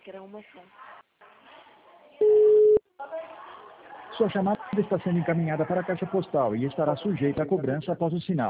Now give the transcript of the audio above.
que era uma só. Sua chamada está sendo encaminhada para a caixa postal e estará sujeita a cobrança após o sinal.